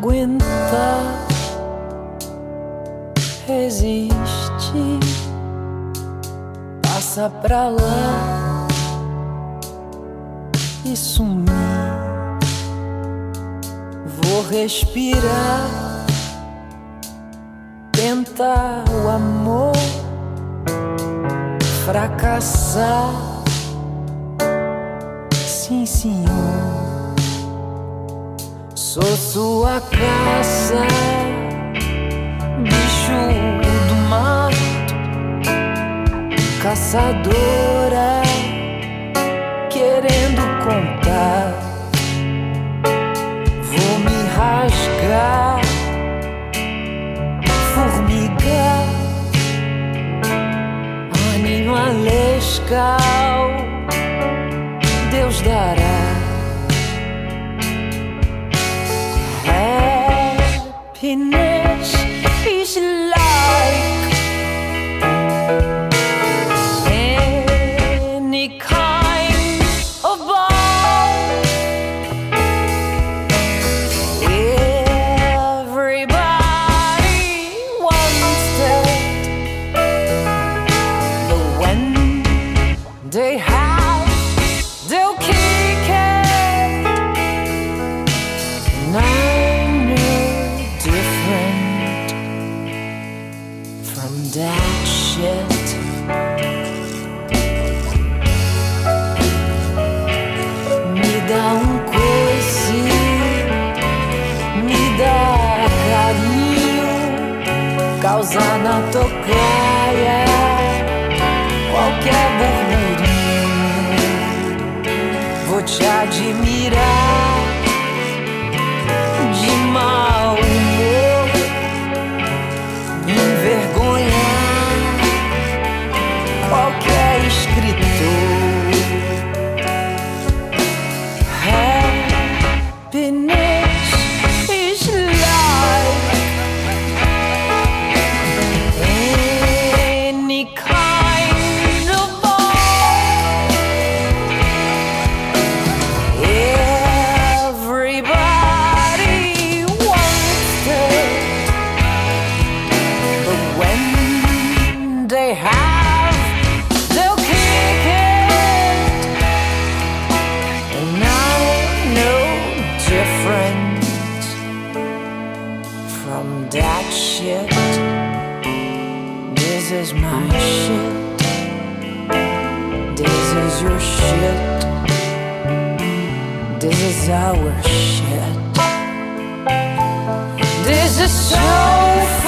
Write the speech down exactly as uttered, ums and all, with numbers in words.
aguenta, resiste, passa pra lá e sumir. Vou respirar, tentar o amor, fracassar, sim senhor. Sou sua caça, bicho do mato, caçadora, querendo contar. Vou me rasgar, formigar, animalesca, Deus dará. Happiness is like any kind of ball. Everybody wants it, but when they have, they'll kick it. And I'm no different from that shit. Me dá um coice, me dá carinho, causa na tocaia qualquer burburinho. Vou te admirar de mau humor, me envergonhar qualquer escritor. Happiness is like any kind of ball. Everybody wants it, but when they have, they'll kick it. And I'm no different from that shit. This is my shit, this is your shit, this is our shit. This is so